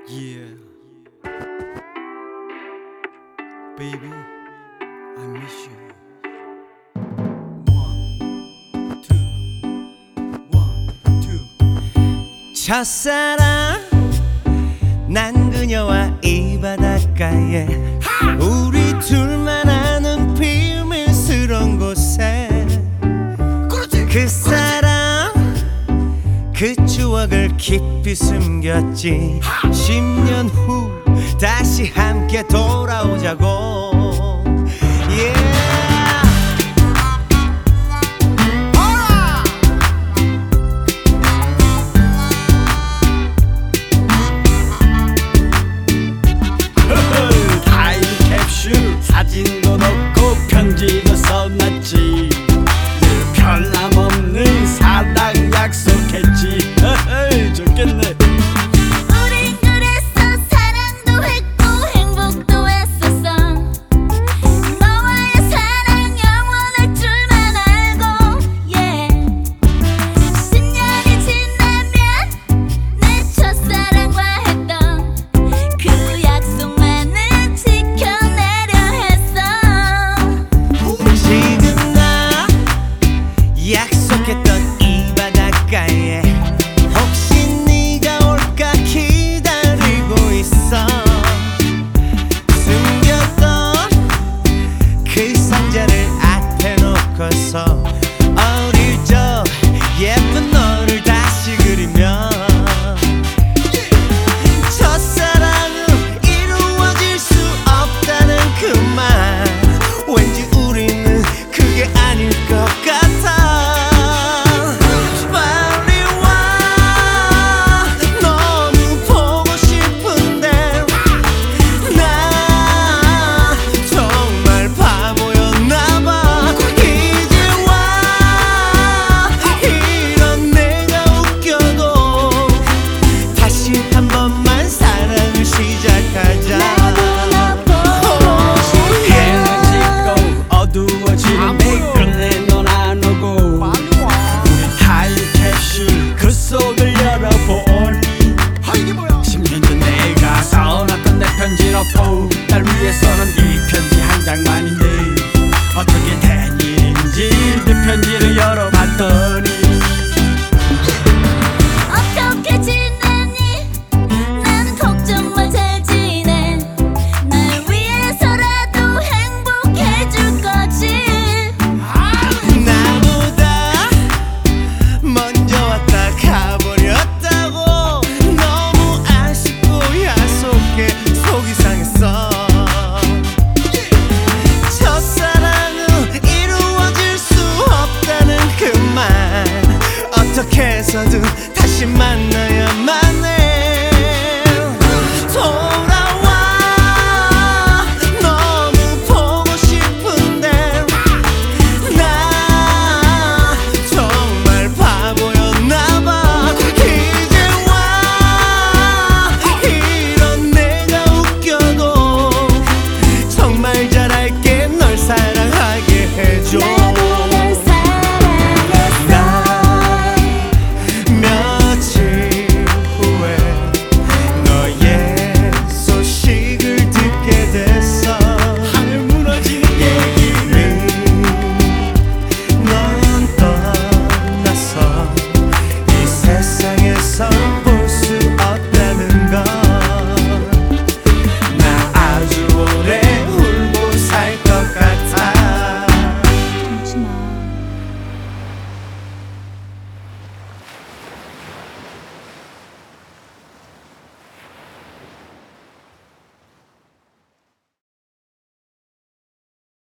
Yeah, baby, I miss you. One, two. 첫사랑 난 그녀와 이 바닷가에 우리 둘만 아는 비밀스러운 곳에 그 사랑 그 추억을 깊이 숨겼지 10년 후 다시 함께 돌아오자고 사진도 넣고 편지도 써놨지 늘 변함없는 사랑 약속했지 좋겠네. 우린 그랬어. 사랑도 했고 행복도 했었어. 너와의 사랑 영원할 줄만 알고 yeah. 10년이 지나면 내 첫사랑과 했던 그 약속만은 지켜내려 했어. 지금 나 약속했던 이 바닷가에 혹시 네가 올까 기다리고 있어. 숨겼던 그 상자를 앞에 놓고서 어릴 적 예쁜 너를 다시 그리며 첫사랑은 이루어질 수 없다는 그 말 왠지 우리는 그게 아닐 것 같아. 빨리 와 너무 보고 싶은데 나 정말 바보였나 봐. 이제 와 이런 내가 웃겨도 다시 한 번만 사랑을 시작하자. 해는 지고 어두워지는데 끝내 넌 안 오고 우리 타임캡슐 그 속을 열어보니 10년 전 내가 써놨던 내 편지 넣고 날 위해서는 이 편지 한 장만인데 어떻게 된 일인지 네 편지를 열어봤더니 어떻게 지내니? 나는 걱정 마 잘 지내. 날 위해서라도 행복해줄 거지. 나보다 먼저 왔다 가버렸다고 너무 아쉽고 야속해 속이 상했어. 첫사랑은 이루어질 수 없다는 그 말 어떻게 해서든